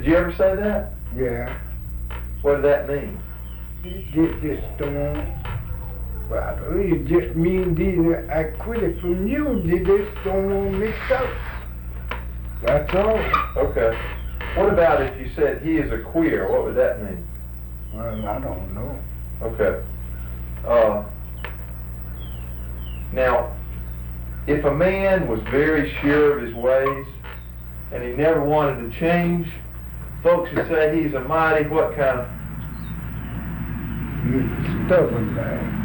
Did you ever say that? Yeah. What did that mean? It just don't. Well, it just means I quit it from you. They just don't want to mix up. That's all. Okay. What about if you said he is a queer? What would that mean? Well, I don't know. Okay. Now, if a man was very sure of his ways and he never wanted to change, folks would say he's a mighty what kind of? He's a stubborn man.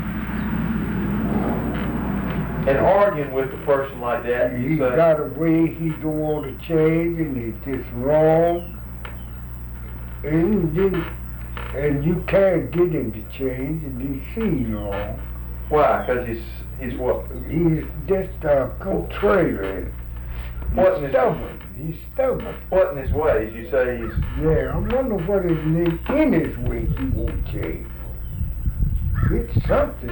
And arguing with a person like that, you He's say, got a way he don't want to change, and it's just wrong. And you can't get him to change, and he's seen wrong. why? Because he's what? He's just contrary. He's stubborn. He's stubborn. What in his ways? You say he's... Yeah, I wonder what is in his way he won't change. It's something.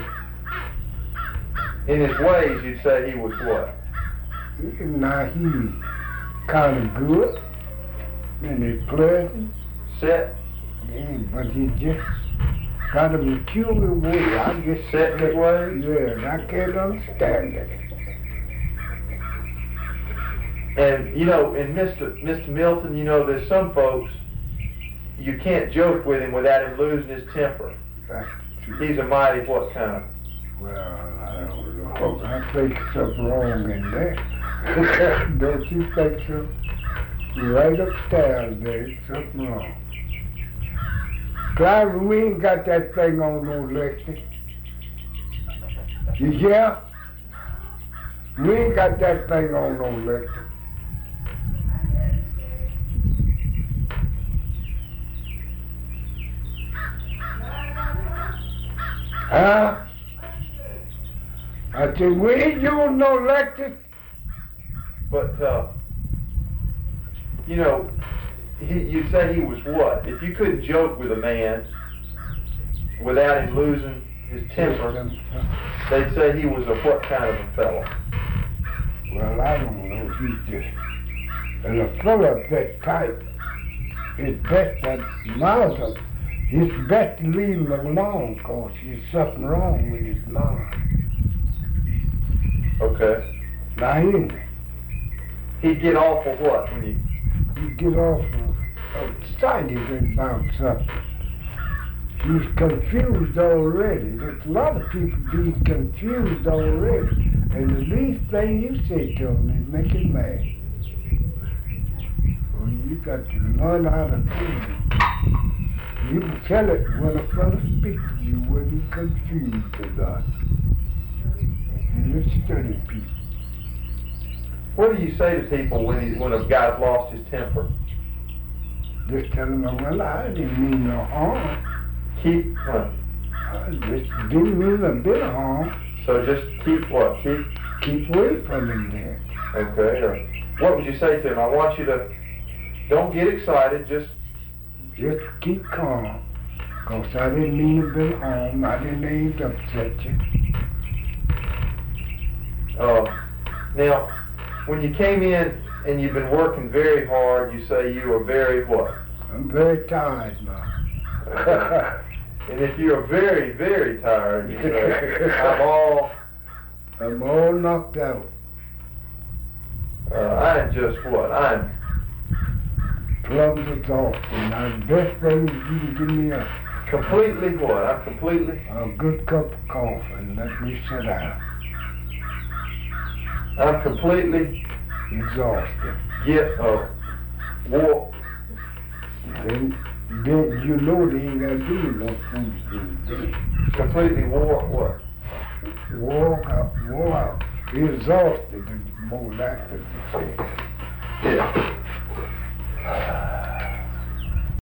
In his ways, you'd say he was what? Now he's kind of good, and he's pleasant. Set? Yeah, but he just got a peculiar way. I guess Set in his ways? Yeah, and I can't understand it. And, you know, in Mr. Milton, you know, there's some folks, you can't joke with him without him losing his temper. That's true. He's a mighty what kind of? Well, I don't know. I think something wrong in there. Don't you think so? Right upstairs there's something wrong. Clive, we ain't got that thing on no Lexi. You hear? We ain't got that thing on no Lexi. Huh? I said, we ain't using no Lexi. But, you know, you'd say he was what? If you couldn't joke with a man without him losing his temper, they'd say he was a what kind of a fellow? Well, I don't know. He's just... And a fellow of that type, it's best that mouth him. It's best to leave him alone, because there's something wrong with his mind. Okay. Now, isn't it? He'd get off of what when You get off of excited about something. He's confused already. There's a lot of people being confused already. And the least thing you say to him is make him mad. Well, you got to learn how to do it. You can tell it when a fellow speaks to you when he's confused or not. You study people. What do you say to people when a guy's lost his temper? Just tell them, well, I didn't mean no harm. Keep what? I just didn't mean a bit of harm. So just keep what? Keep away from him there. Okay. Or what would you say to him? I want you to don't get excited. Just keep calm. Because I didn't mean a bit of harm. I didn't mean to upset you. Now, when you came in and you've been working very hard, you say you were very what? I'm very tired now. And if you're very, very tired, you say, I'm all knocked out. I'm just what? I'm plumb exhausted. Now the best thing is you can give me a completely what? I'm completely a good cup of coffee and let me sit down. I'm completely exhausted. Walk. Then you know they ain't gotta do no food these days. Completely what? Wore out. Exhausted is more likely to say. Yeah.